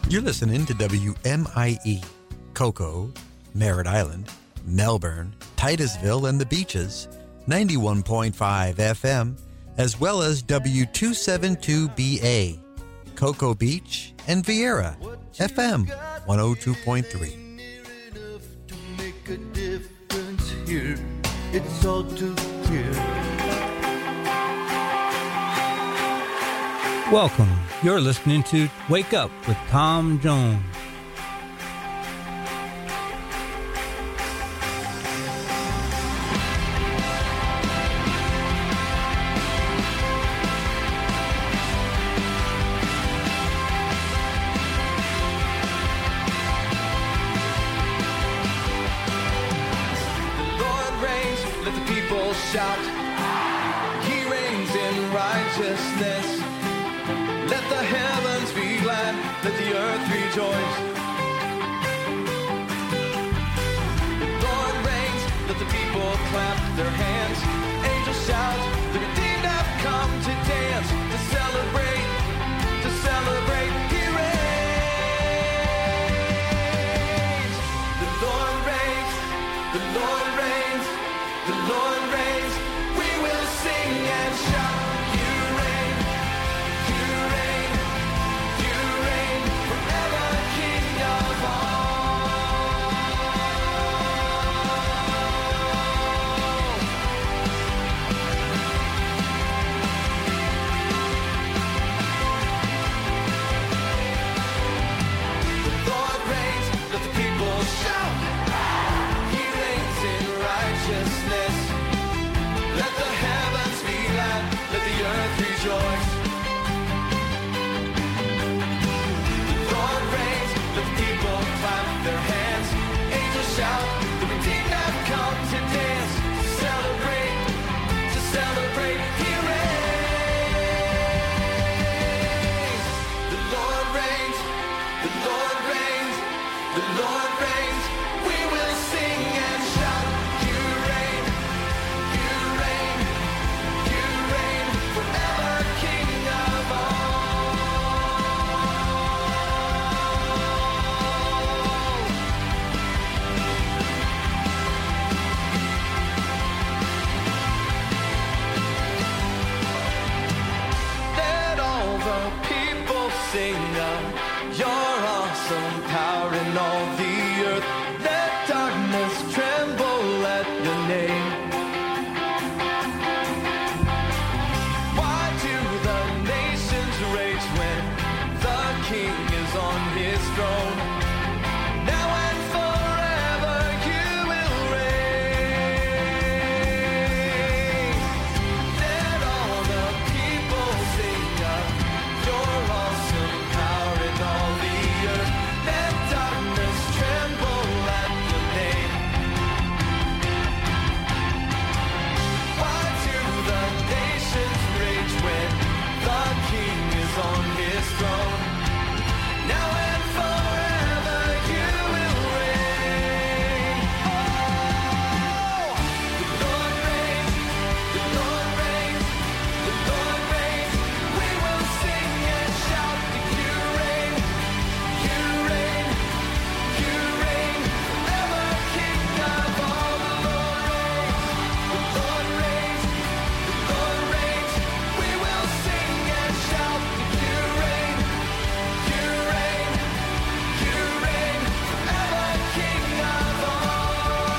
You're listening to WMIE, Cocoa, Merritt Island, Melbourne, Titusville, and the Beaches, 91.5 FM, as well as W272BA, Cocoa Beach, and Vieira, FM 102.3. It's all too clear. Welcome. You're listening to Wake Up with Tom Jones. Shout, He reigns in righteousness. Let the heavens be glad, let the earth rejoice. The Lord reigns, let the people clap their hands. Angels shout, the redeemed have come to dance, to celebrate, to celebrate. He reigns. The Lord reigns, the Lord reigns, the Lord reigns. We will sing and shout. You reign, you reign, you reign forever, King of all. The Lord reigns, let the people shout. He reigns in righteousness. Let the heavens be glad, let the earth rejoice. The Lord reigns, let the people clap their hands. Angels shout, the redeemed have come to dance, to celebrate, to celebrate. He reigns. The Lord reigns, the Lord reigns, the Lord reigns. We will sing and shout. You reign, you reign, you reign forever, King of all. Let all the people sing of your awesome power in all the earth. Let darkness tremble at your name. Why do the nations rage when the King is on his throne? Now and forever you will reign. Let all the people sing of your awesome power in all the earth. Let darkness tremble at your name. Why do the nations rage when the King is on his throne? Now and forever you will reign. Oh, the Lord reigns, the Lord reigns, the Lord reigns. We will sing and shout that you reign, you reign, you reign forever, King of all. The Lord reigns, the Lord reigns, the Lord reigns. We will sing and shout that you reign, you reign, you reign forever, King of all.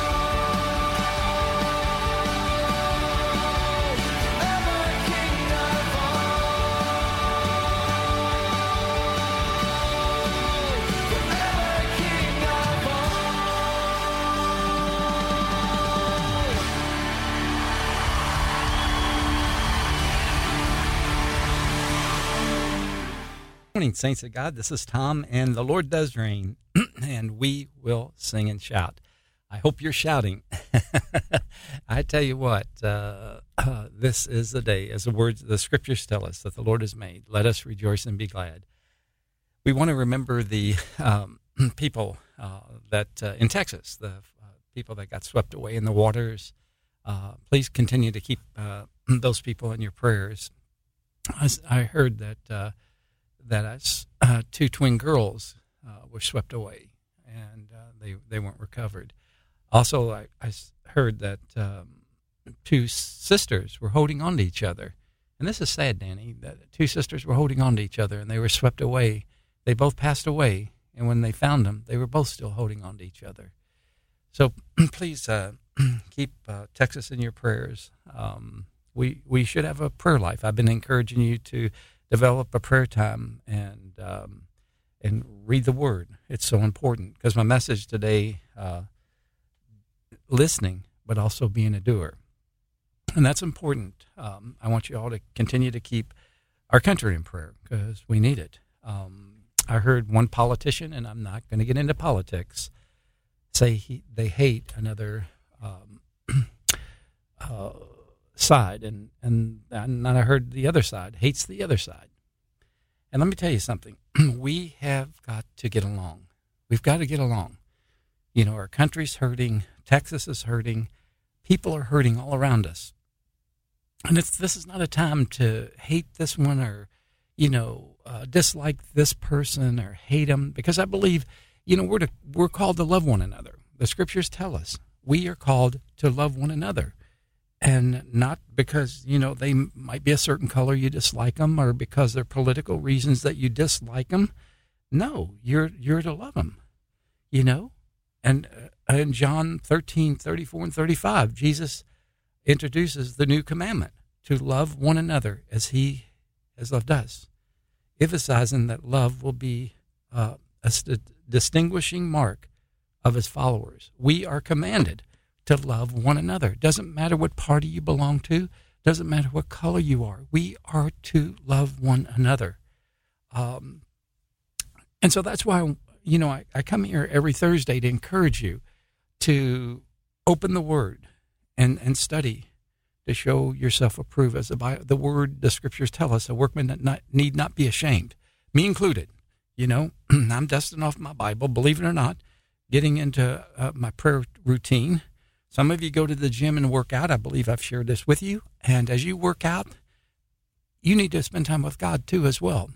Forever, King of Morning, saints of God. This is Tom, and the Lord does reign, and we will sing and shout. I hope you're shouting. I tell you what, this is the day, as the scriptures tell us, that the Lord has made. Let us rejoice and be glad. We want to remember the people that in Texas, the people that got swept away in the waters. Please continue to keep those people in your prayers. I heard that two twin girls were swept away, and they weren't recovered. Also, I heard that 2 sisters were holding on to each other. And this is sad, Danny, that 2 sisters were holding on to each other, and they were swept away. They both passed away, and when they found them, they were both still holding on to each other. So please keep Texas in your prayers. We should have a prayer life. I've been encouraging you to develop a prayer time and read the Word. It's so important, because my message today, listening, but also being a doer. And that's important. I want you all to continue to keep our country in prayer, because we need it. I heard one politician, and I'm not going to get into politics, say they hate another side, and I heard the other side hates the other side. And let me tell you something. We have got to get along. We've got to get along. You know, our country's hurting. Texas is hurting. People are hurting all around us. And this is not a time to hate this one or, dislike this person or hate them, because I believe, we're called to love one another. The scriptures tell us we are called to love one another, and not because, they might be a certain color you dislike them, or because they're political reasons that you dislike them. No, you're to love them, And in John 13:34 and 35, Jesus introduces the new commandment, to love one another as he has loved us, emphasizing that love will be a distinguishing mark of his followers. We are commanded to love one another. Doesn't matter what party you belong to, doesn't matter what color you are. We are to love one another. And so that's why, I come here every Thursday to encourage you to open the Word and study, to show yourself approved, as the scriptures tell us, a workman that need not be ashamed, me included. I'm dusting off my Bible, believe it or not, getting into my prayer routine. Some of you go to the gym and work out. I believe I've shared this with you. And as you work out, you need to spend time with God too as well.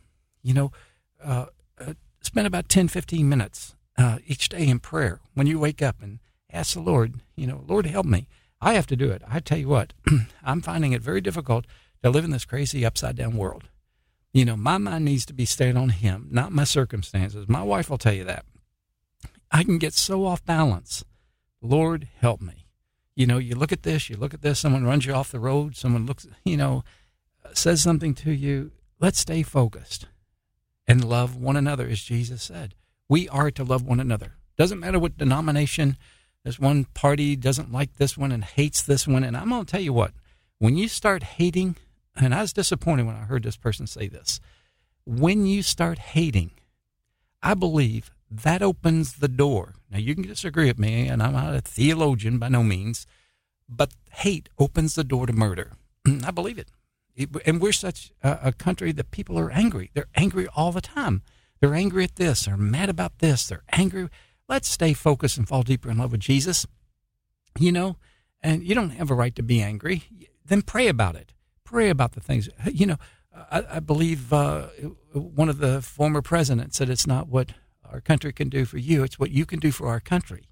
Spend about 10, 15 minutes each day in prayer when you wake up, and ask the Lord, Lord, help me. I have to do it. I tell you what, I'm finding it very difficult to live in this crazy upside-down world. My mind needs to be stayed on him, not my circumstances. My wife will tell you that. I can get so off balance. Lord, help me. You look at this, someone runs you off the road, someone looks, says something to you. Let's stay focused and love one another, as Jesus said. We are to love one another. Doesn't matter what denomination. This one party doesn't like this one and hates this one. And I'm going to tell you what, when you start hating, and I was disappointed when I heard this person say this, when you start hating, I believe that opens the door. Now, you can disagree with me, and I'm not a theologian by no means, but hate opens the door to murder. I believe it. And we're such a country that people are angry. They're angry all the time. They're angry at this. They're mad about this. They're angry. Let's stay focused and fall deeper in love with Jesus, and you don't have a right to be angry. Then pray about it. Pray about the things. I believe one of the former presidents said it's not what our country can do for you, it's what you can do for our country.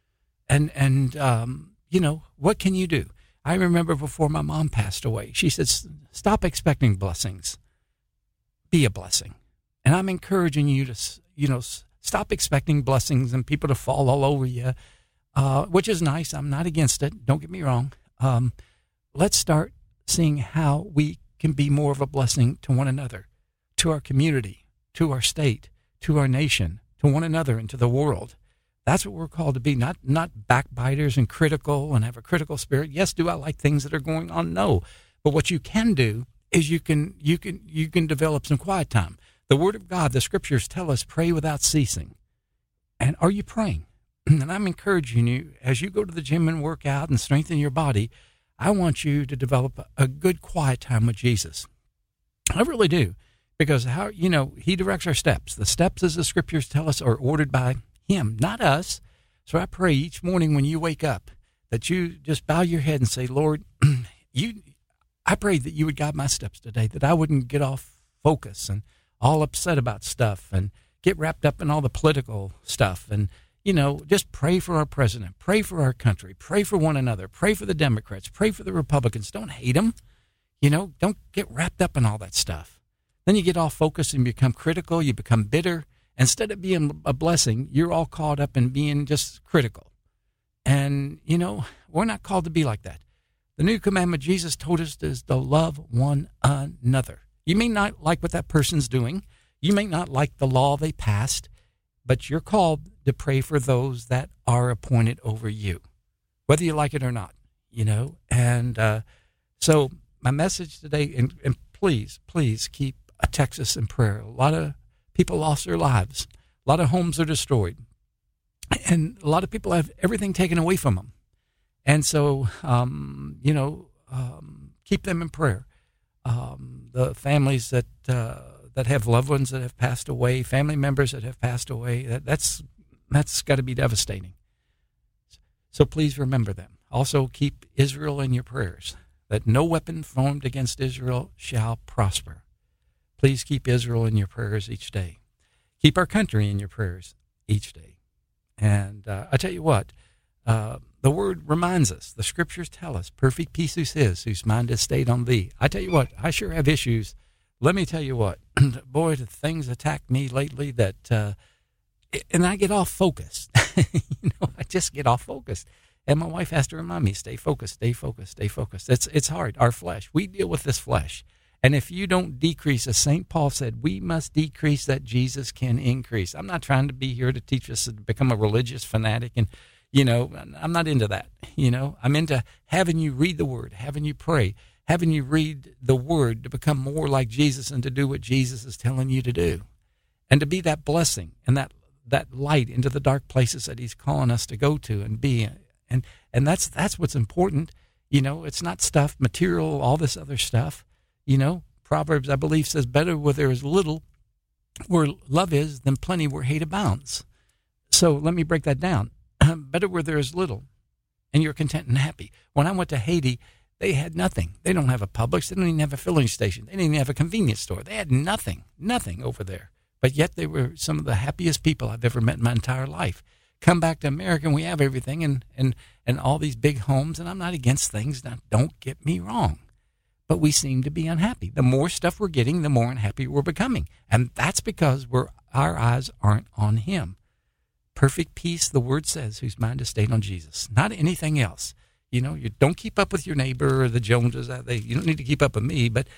And what can you do? I remember before my mom passed away, she said, stop expecting blessings. Be a blessing. And I'm encouraging you to, stop expecting blessings and people to fall all over you, which is nice. I'm not against it. Don't get me wrong. Let's start seeing how we can be more of a blessing to one another, to our community, to our state, to our nation, to one another, and to the world. That's what we're called to be, not backbiters and critical and have a critical spirit. Yes, do I like things that are going on? No. But what you can do is you can develop some quiet time. The Word of God, the Scriptures tell us, pray without ceasing. And are you praying? And I'm encouraging you, as you go to the gym and work out and strengthen your body, I want you to develop a good quiet time with Jesus. I really do. Because he directs our steps. The steps, as the Scriptures tell us, are ordered by him, not us. So I pray each morning when you wake up that you just bow your head and say, Lord, I pray that you would guide my steps today, that I wouldn't get off focus and all upset about stuff and get wrapped up in all the political stuff. And, just pray for our president, pray for our country, pray for one another, pray for the Democrats, pray for the Republicans. Don't hate them. Don't get wrapped up in all that stuff. Then you get all focused and become critical. You become bitter. Instead of being a blessing, you're all caught up in being just critical. And, we're not called to be like that. The new commandment Jesus told us is to love one another. You may not like what that person's doing. You may not like the law they passed, but you're called to pray for those that are appointed over you, whether you like it or not, And so my message today, and please keep Texas in prayer. A lot of people lost their lives. A lot of homes are destroyed. And a lot of people have everything taken away from them. And so, keep them in prayer. The families that have loved ones that have passed away, family members that have passed away, that's got to be devastating. So please remember them. Also, keep Israel in your prayers, that no weapon formed against Israel shall prosper. Please keep Israel in your prayers each day. Keep our country in your prayers each day. And I tell you what, the word reminds us, the scriptures tell us, perfect peace is his, whose mind is stayed on thee. I tell you what, I sure have issues. Let me tell you what, boy, the things attack me lately that, and I get off focused. I just get off focused. And my wife has to remind me, stay focused, stay focused, stay focused. It's hard, our flesh. We deal with this flesh. And if you don't decrease, as St. Paul said, we must decrease that Jesus can increase. I'm not trying to be here to teach us to become a religious fanatic. And, I'm not into that. I'm into having you read the Word, having you pray, having you read the Word to become more like Jesus and to do what Jesus is telling you to do. And to be that blessing and that light into the dark places that he's calling us to go to and be. And that's what's important. It's not stuff, material, all this other stuff. Proverbs, I believe, says better where there is little, where love is, than plenty where hate abounds. So let me break that down. Better where there is little, and you're content and happy. When I went to Haiti, they had nothing. They don't have a Publix. They don't even have a filling station. They didn't even have a convenience store. They had nothing over there. But yet they were some of the happiest people I've ever met in my entire life. Come back to America, and we have everything and all these big homes, and I'm not against things. Now, don't get me wrong. But we seem to be unhappy. The more stuff we're getting, the more unhappy we're becoming. And that's because our eyes aren't on him. Perfect peace, the word says, whose mind is stayed on Jesus, not anything else. You don't keep up with your neighbor or the Joneses. You don't need to keep up with me, but,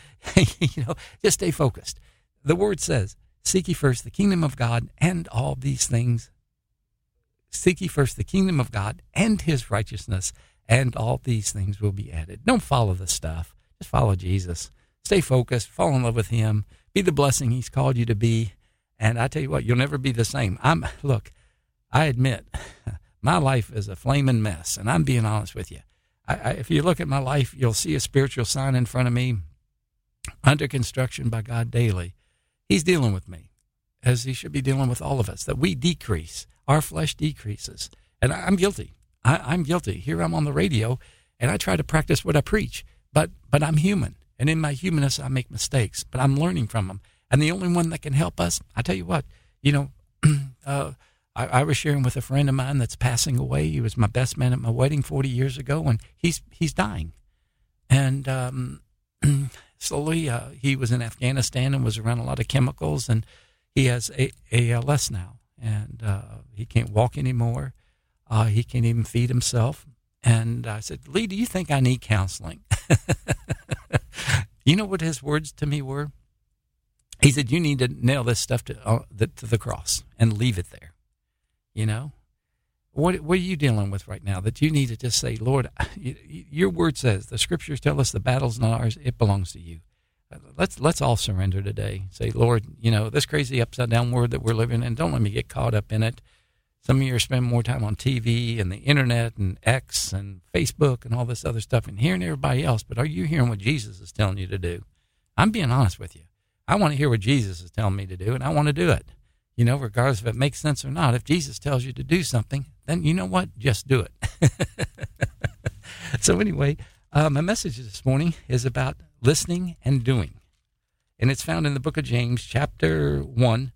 just stay focused. The word says, seek ye first the kingdom of God and all these things. Seek ye first the kingdom of God and his righteousness, and all these things will be added. Don't follow the stuff. Just follow Jesus. Stay focused. Fall in love with him. Be the blessing he's called you to be. And I tell you what, you'll never be the same. I admit, my life is a flaming mess, and I'm being honest with you. If you look at my life, you'll see a spiritual sign in front of me, under construction by God daily. He's dealing with me, as he should be dealing with all of us, that we decrease. Our flesh decreases. And I'm guilty. I'm guilty. Here I'm on the radio, and I try to practice what I preach. But I'm human, and in my humanness, I make mistakes, but I'm learning from them. And the only one that can help us, I tell you what, I was sharing with a friend of mine that's passing away. He was my best man at my wedding 40 years ago, and he's dying. And slowly, he was in Afghanistan and was around a lot of chemicals, and he has ALS now, and he can't walk anymore. He can't even feed himself. And I said, Lee, do you think I need counseling? You know what his words to me were? He said, you need to nail this stuff to the cross and leave it there. What are you dealing with right now that you need to just say, Lord, your word says, the scriptures tell us the battle's not ours, it belongs to you. Let's all surrender today. Say, Lord, this crazy upside down world that we're living in, don't let me get caught up in it. Some of you are spending more time on TV and the internet and X and Facebook and all this other stuff and hearing everybody else. But are you hearing what Jesus is telling you to do? I'm being honest with you. I want to hear what Jesus is telling me to do, and I want to do it. Regardless if it makes sense or not. If Jesus tells you to do something, then you know what? Just do it. So anyway, my message this morning is about listening and doing. And it's found in the book of James, chapter 1,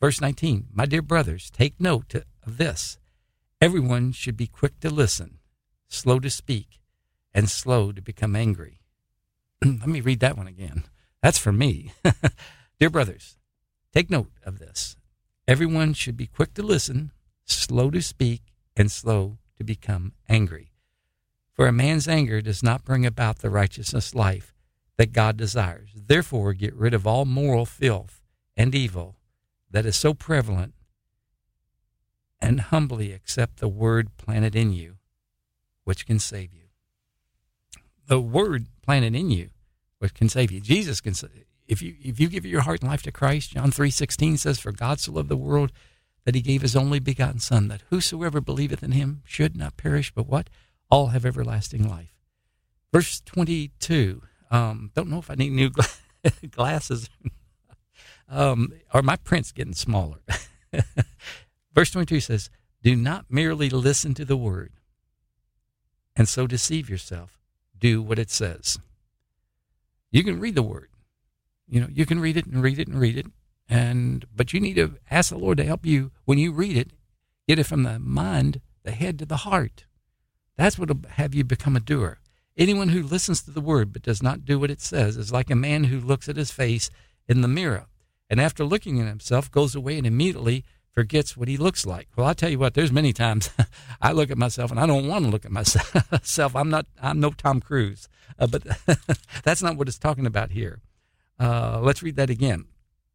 Verse 19, my dear brothers, take note of this. Everyone should be quick to listen, slow to speak, and slow to become angry. Let me read that one again. That's for me. Dear brothers, take note of this. Everyone should be quick to listen, slow to speak, and slow to become angry. For a man's anger does not bring about the righteousness life that God desires. Therefore, get rid of all moral filth and evil that is so prevalent, and humbly accept the word planted in you, which can save you. The word planted in you, which can save you. Jesus can save you. If you give your heart and life to Christ, John 3:16 says, for God so loved the world that he gave his only begotten Son, that whosoever believeth in him should not perish, but what? All have everlasting life. Verse 22, don't know if I need new glasses, or my print's getting smaller. Verse 22 says, do not merely listen to the word and so deceive yourself. Do what it says. You can read the word. You can read it and read it and read it. But you need to ask the Lord to help you when you read it, get it from the mind, the head to the heart. That's what will have you become a doer. Anyone who listens to the word but does not do what it says is like a man who looks at his face in the mirror and after looking at himself goes away and immediately forgets what he looks like. Well, I'll tell you what, there's many times I look at myself and I don't want to look at myself. I'm no Tom Cruise, but that's not what it's talking about here. Let's read that again.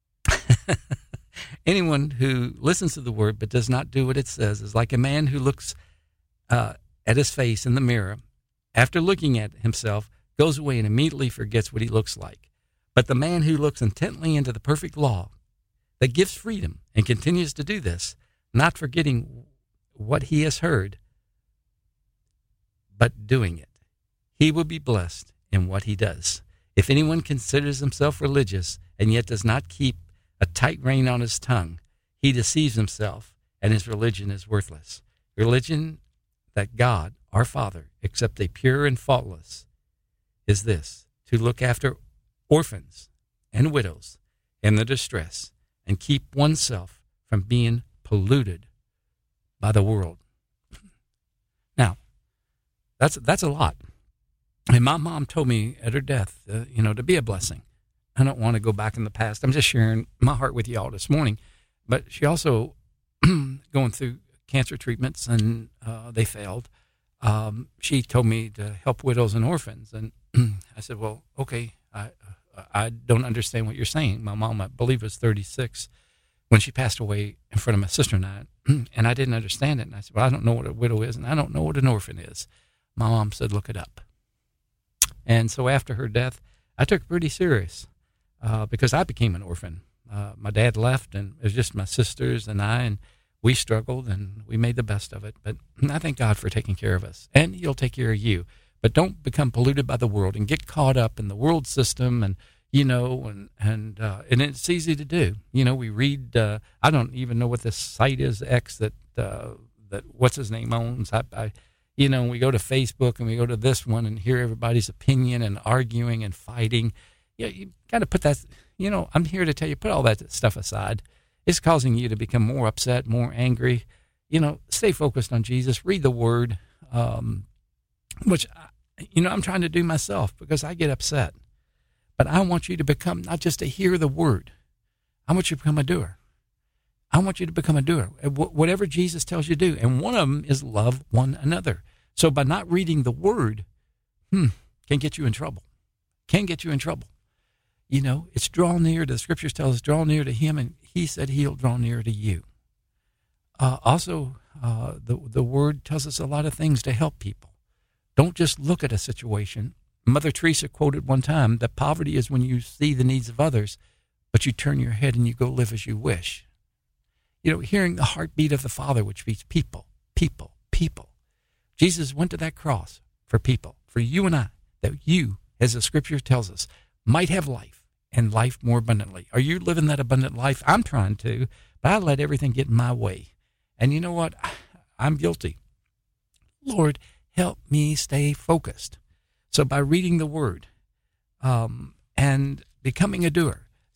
Anyone who listens to the word but does not do what it says is like a man who looks at his face in the mirror, after looking at himself, goes away and immediately forgets what he looks like. But the man who looks intently into the perfect law that gives freedom and continues to do this, not forgetting what he has heard, but doing it, he will be blessed in what he does. If anyone considers himself religious and yet does not keep a tight rein on his tongue, he deceives himself and his religion is worthless. Religion that God, our Father, accepts a pure and faultless is this, to look after orphans and widows in their distress and keep oneself from being polluted by the world. Now, that's a lot. And my mom told me at her death, to be a blessing. I don't want to go back in the past. I'm just sharing my heart with you all this morning. But she also, going through cancer treatments, and they failed. She told me to help widows and orphans. And I said, well, okay, I don't understand what you're saying. My mom, I believe, was 36 when she passed away in front of my sister and I. And I didn't understand it. And I said, well, I don't know what a widow is, and I don't know what an orphan is. My mom said, look it up. And so after her death, I took it pretty serious because I became an orphan. My dad left, and it was just my sisters and I, and we struggled, and we made the best of it. But I thank God for taking care of us, and he'll take care of you. But don't become polluted by the world and get caught up in the world system, and it's easy to do. We read. I don't even know what this site is, X, that what's his name owns. We go to Facebook and we go to this one and hear everybody's opinion and arguing and fighting. You got to put that. I'm here to tell you, put all that stuff aside. It's causing you to become more upset, more angry. Stay focused on Jesus. Read the Word. Which, I'm trying to do myself because I get upset. But I want you to become, not just to hear the word, I want you to become a doer. I want you to become a doer. Whatever Jesus tells you to do. And one of them is love one another. So by not reading the word, can get you in trouble. Can get you in trouble. It's draw near, the scriptures tell us, draw near to him, and he said he'll draw near to you. Also, the word tells us a lot of things to help people. Don't just look at a situation. Mother Teresa quoted one time that poverty is when you see the needs of others, but you turn your head and you go live as you wish. Hearing the heartbeat of the Father, which beats people, people, people. Jesus went to that cross for people, for you and I, that you, as the scripture tells us, might have life and life more abundantly. Are you living that abundant life? I'm trying to, but I let everything get in my way. And you know what? I'm guilty. Lord, help me stay focused. So by reading the word and becoming a doer,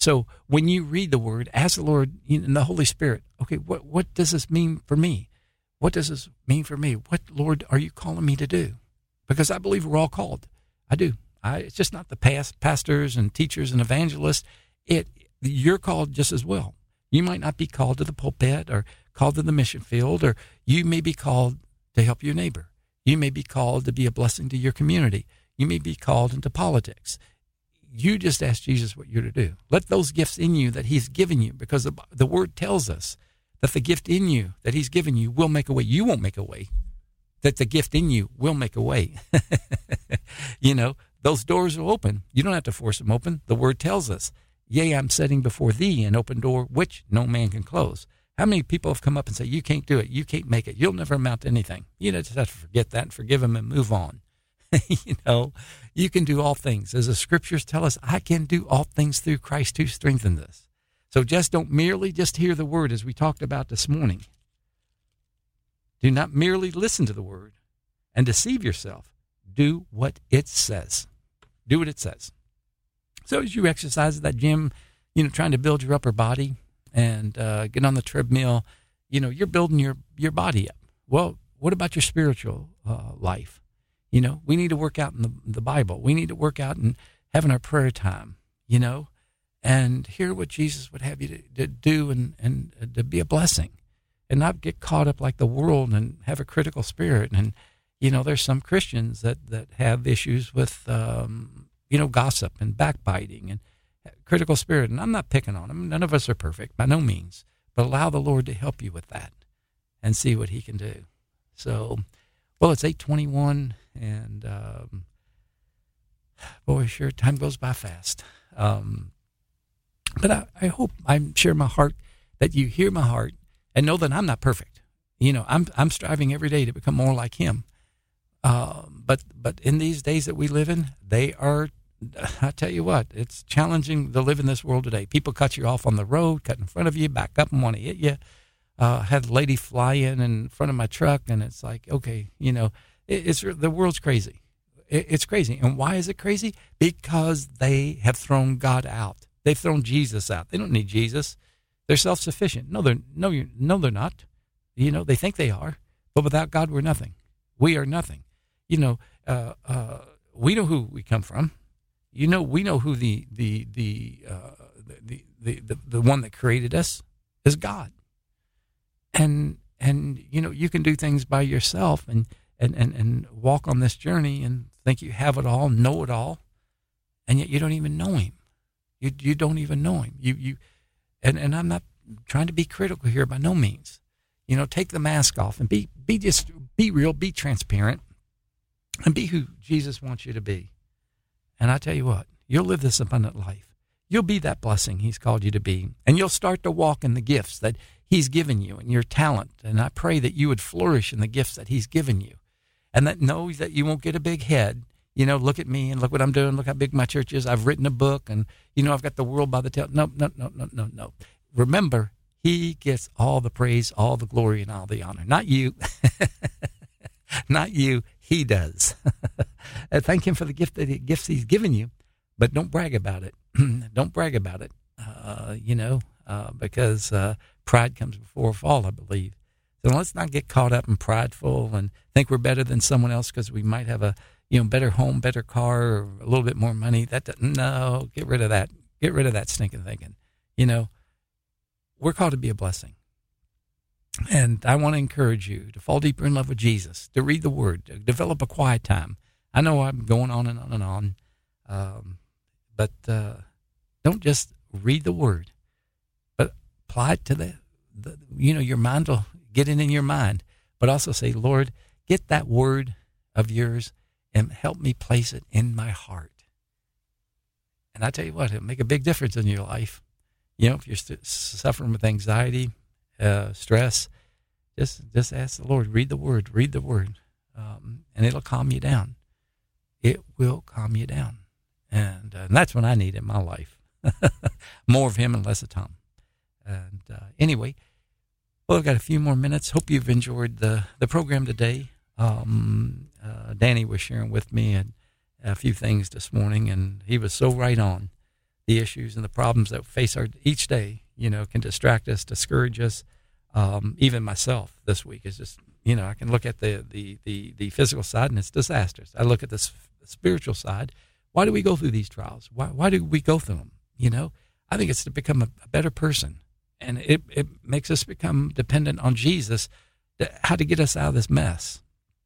So when you read the Word, ask the Lord and the Holy Spirit, okay, what does this mean for me? What does this mean for me? What, Lord, are you calling me to do? Because I believe we're all called. I do. It's just not the pastors and teachers and evangelists. You're called just as well. You might not be called to the pulpit or called to the mission field, or you may be called to help your neighbor. You may be called to be a blessing to your community. You may be called into politics. You just ask Jesus what you're to do. Let those gifts in you that he's given you, because the Word tells us that the gift in you that he's given you will make a way. You won't make a way. That the gift in you will make a way. Those doors will open. You don't have to force them open. The Word tells us, yea, I'm setting before thee an open door which no man can close. How many people have come up and say, you can't do it, you can't make it, you'll never amount to anything? You just have to forget that and forgive them and move on. You can do all things. As the scriptures tell us, I can do all things through Christ who strengthens us. So just don't merely just hear the Word as we talked about this morning. Do not merely listen to the Word and deceive yourself. Do what it says. Do what it says. So as you exercise at that gym, trying to build your upper body and get on the treadmill, you're building your body up. Well, what about your spiritual life? We need to work out in the Bible. We need to work out in having our prayer time, and hear what Jesus would have you to do and to be a blessing and not get caught up like the world and have a critical spirit. And, there's some Christians that have issues with, gossip and backbiting and critical spirit. And I'm not picking on them. None of us are perfect, by no means. But allow the Lord to help you with that and see what he can do. So, well, it's 8:21, and boy, sure, time goes by fast. But I hope I share my heart, that you hear my heart and know that I'm not perfect. I'm striving every day to become more like him. But in these days that we live in, they are, I tell you what, it's challenging to live in this world today. People cut you off on the road, cut in front of you, back up and want to hit you. Had a lady fly in front of my truck, and it's like, okay, the world's crazy. It's crazy. And why is it crazy? Because they have thrown God out. They've thrown Jesus out. They don't need Jesus. They're self-sufficient. No, they're not. They think they are, but without God, we're nothing. We are nothing. We know who we come from. We know who the one that created us is God. And you can do things by yourself and walk on this journey and think you have it all, know it all, and yet you don't even know him. You don't even know him. And I'm not trying to be critical here by no means. Take the mask off and be real, be transparent, and be who Jesus wants you to be. And I tell you what, you'll live this abundant life. You'll be that blessing he's called you to be, and you'll start to walk in the gifts that he's given you and your talent. And I pray that you would flourish in the gifts that he's given you, and that knows that you won't get a big head. Look at me and look what I'm doing. Look how big my church is. I've written a book, and I've got the world by the tail. No. Remember, he gets all the praise, all the glory, and all the honor. Not you. Not you. He does. Thank him for the gifts he's given you, but don't brag about it. Don't brag about it. Because pride comes before a fall, I believe. So let's not get caught up and prideful and think we're better than someone else because we might have a better home, better car, or a little bit more money. No, get rid of that. Get rid of that stinking thinking. We're called to be a blessing. And I want to encourage you to fall deeper in love with Jesus, to read the Word, to develop a quiet time. I know I'm going on and on and on, but don't just read the Word, but apply it to your mind will get it in your mind, but also say, Lord, get that Word of yours and help me place it in my heart. And I tell you what, it'll make a big difference in your life. If you're suffering with anxiety, stress, just ask the Lord, read the Word, and it'll calm you down. It will calm you down. And that's what I need in my life. More of him and less of Tom. And anyway, well, I've got a few more minutes. Hope you've enjoyed the program today. Danny was sharing with me a few things this morning, and he was so right on. the issues and the problems that face our each day, can distract us, discourage us. Even myself this week is just, I can look at the physical side and it's disastrous. I look at the spiritual side. Why do we go through these trials? Why do we go through them? I think it's to become a better person. And it makes us become dependent on Jesus, how to get us out of this mess.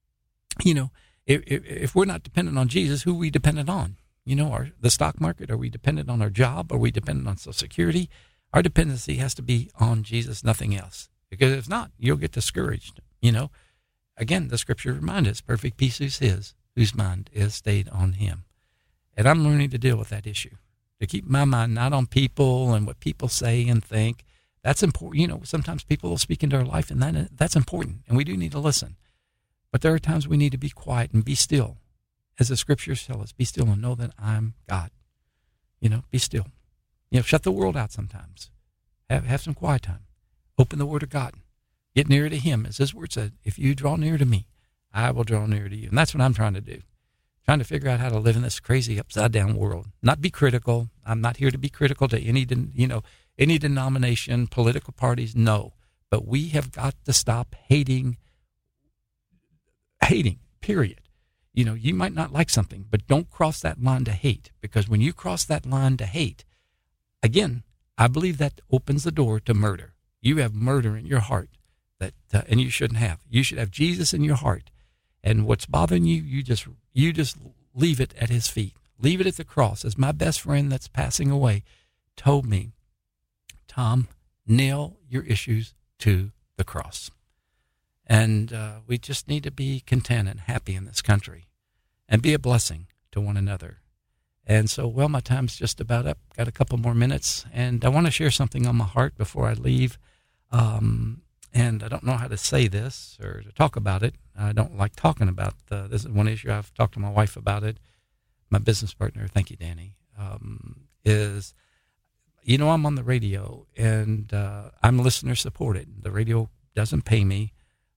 If we're not dependent on Jesus, who are we dependent on? The stock market? Are we dependent on our job? Are we dependent on Social Security? Our dependency has to be on Jesus, nothing else. Because if not, you'll get discouraged. Again, the scripture reminds us, perfect peace is his, whose mind is stayed on him. And I'm learning to deal with that issue, to keep my mind not on people and what people say and think. That's important. Sometimes people will speak into our life, and that's important, and we do need to listen. But there are times we need to be quiet and be still. As the scriptures tell us, be still and know that I'm God. Be still. Shut the world out sometimes. Have some quiet time. Open the Word of God. Get nearer to Him. As His Word said, if you draw near to me, I will draw near to you. And that's what I'm trying to do. Trying to figure out how to live in this crazy upside-down world. Not be critical. I'm not here to be critical to any denomination, political parties. No. But we have got to stop hating, period. You might not like something, but don't cross that line to hate. Because when you cross that line to hate, again, I believe that opens the door to murder. You have murder in your heart and you shouldn't have. You should have Jesus in your heart. And what's bothering you, you just leave it at his feet. Leave it at the cross. As my best friend that's passing away told me, Tom, nail your issues to the cross. And we just need to be content and happy in this country and be a blessing to one another. And so, my time's just about up. Got a couple more minutes, and I want to share something on my heart before I leave. And I don't know how to say this or to talk about it. I don't like talking about this is one issue. I've talked to my wife about it. My business partner, thank you, Danny, is, I'm on the radio, and I'm listener supported. The radio doesn't pay me.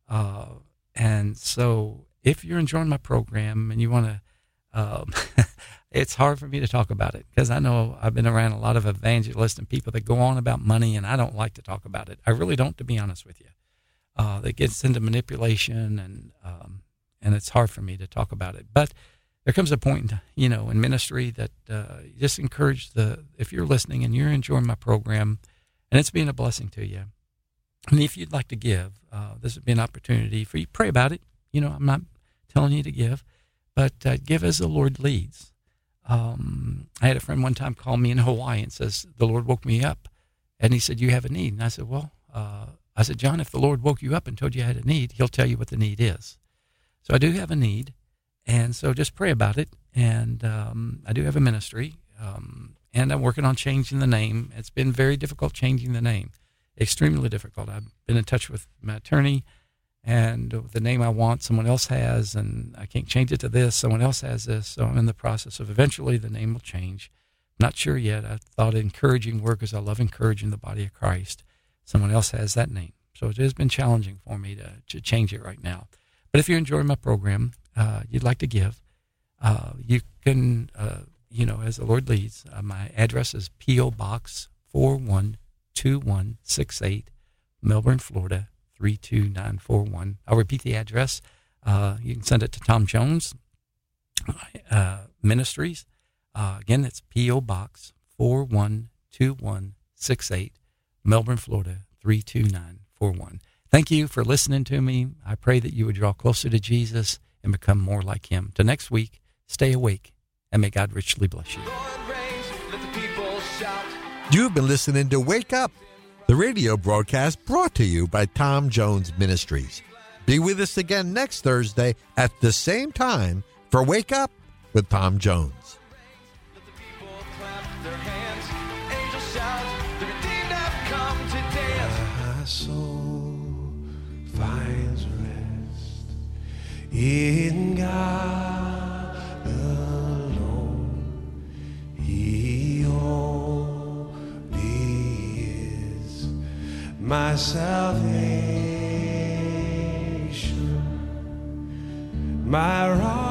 And so if you're enjoying my program and you want to, it's hard for me to talk about it because I know I've been around a lot of evangelists and people that go on about money, and I don't like to talk about it. I really don't, to be honest with you. That gets into manipulation, and it's hard for me to talk about it. But there comes a point, in ministry that you just encourage if you're listening and you're enjoying my program, and it's being a blessing to you. And if you'd like to give, this would be an opportunity for you. Pray about it. I'm not telling you to give, but give as the Lord leads. I had a friend one time call me in Hawaii and says, the Lord woke me up. And he said, you have a need. And I said, John, if the Lord woke you up and told you you had a need, he'll tell you what the need is. So I do have a need. And so just pray about it. And I do have a ministry. And I'm working on changing the name. It's been very difficult changing the name. Extremely difficult. I've been in touch with my attorney, and the name I want someone else has, and I can't change it to this. Someone else has this. So I'm in the process of eventually the name will change. Not sure yet. I thought encouraging word because I love encouraging the body of Christ. Someone else has that name. So it has been challenging for me to change it right now. But if you're enjoying my program, you'd like to give, you can, as the Lord leads. My address is P.O. Box 412168, Melbourne, Florida, 32941. I'll repeat the address. You can send it to Tom Jones Ministries. Again, it's P.O. Box 412168, Melbourne, Florida, 32941. Thank you for listening to me. I pray that you would draw closer to Jesus and become more like him. Till next week, stay awake, and may God richly bless you. You've been listening to Wake Up, the radio broadcast brought to you by Tom Jones Ministries. Be with us again next Thursday at the same time for Wake Up with Tom Jones. Let the people clap their hands, angels shout, the redeemed have come to dance. My soul finds rest in God alone. He only is my salvation, my rock.